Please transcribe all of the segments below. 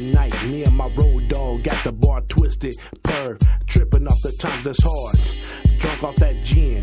one night, me and my road dog got the bar twisted. Tripping off the times that's hard. Drunk off that gin.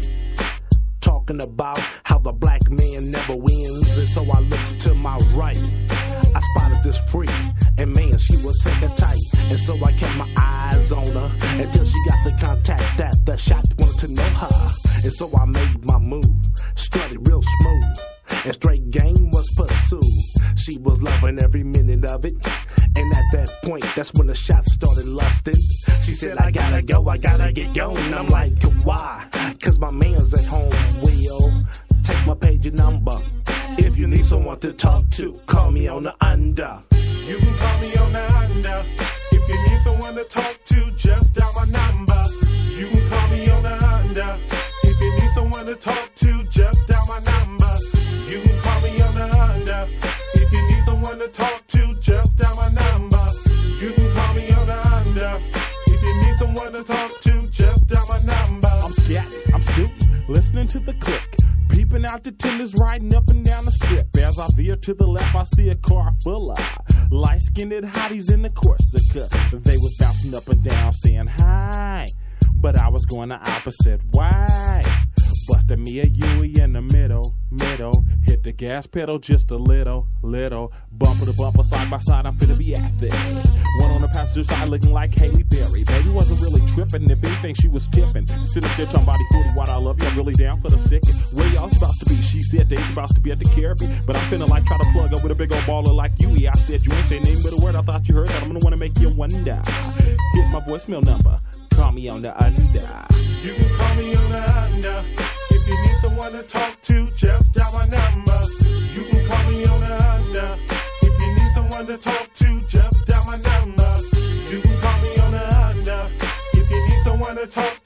Talking about how the black man never wins. And so I looked to my right. I spotted this freak. And man, she was hecka tight. And so I kept my eyes on her until she got the contact that the shot wanted to know her. And so I made my move. Strutted real smooth. And straight game was pursued. She was loving every minute of it. And at that point, that's when the shots started lusting. She said, I gotta go, I gotta get going. I'm like, why? Cause my man's at home. Well, take my page and number. If you need someone to talk to, call me on the under. You can call me on the under. If you need someone to talk to, just dial my number. You can call me on the under. If you need someone to talk to, just dial my number. You can call me on the under. If you need someone to talk to, just dial my number. You can call me on the under. If you need someone to talk to, just dial my number. I'm scatting, I'm scooting, listening to the click. Peeping out the tenders riding up and down the strip. As I veer to the left, I see a car full of light-skinned hotties in the Corsica. They was bouncing up and down saying hi, but I was going the opposite way. Busted me a Yui in the middle. Hit the gas pedal just a little. Bumper to bumper, side by side, I'm finna be at this. One on the passenger side looking like Haley Berry. Baby wasn't really tripping, if anything she was tipping. Sitting up there talking about 40 watt, I love you, I'm really down for the sticking. Where y'all supposed to be? She said they supposed to be at the Caribbean. But I'm finna like try to plug up with a big old baller like Yui. I said you ain't say name but a word, I thought you heard that. I'm gonna wanna make you wonder. Here's my voicemail number. Call me on the under. You can call me on the under. If you need someone to talk to, just dial my number. You can call me on the under. If you need someone to talk to, just dial my number. You can call me on the under. If you need someone to talk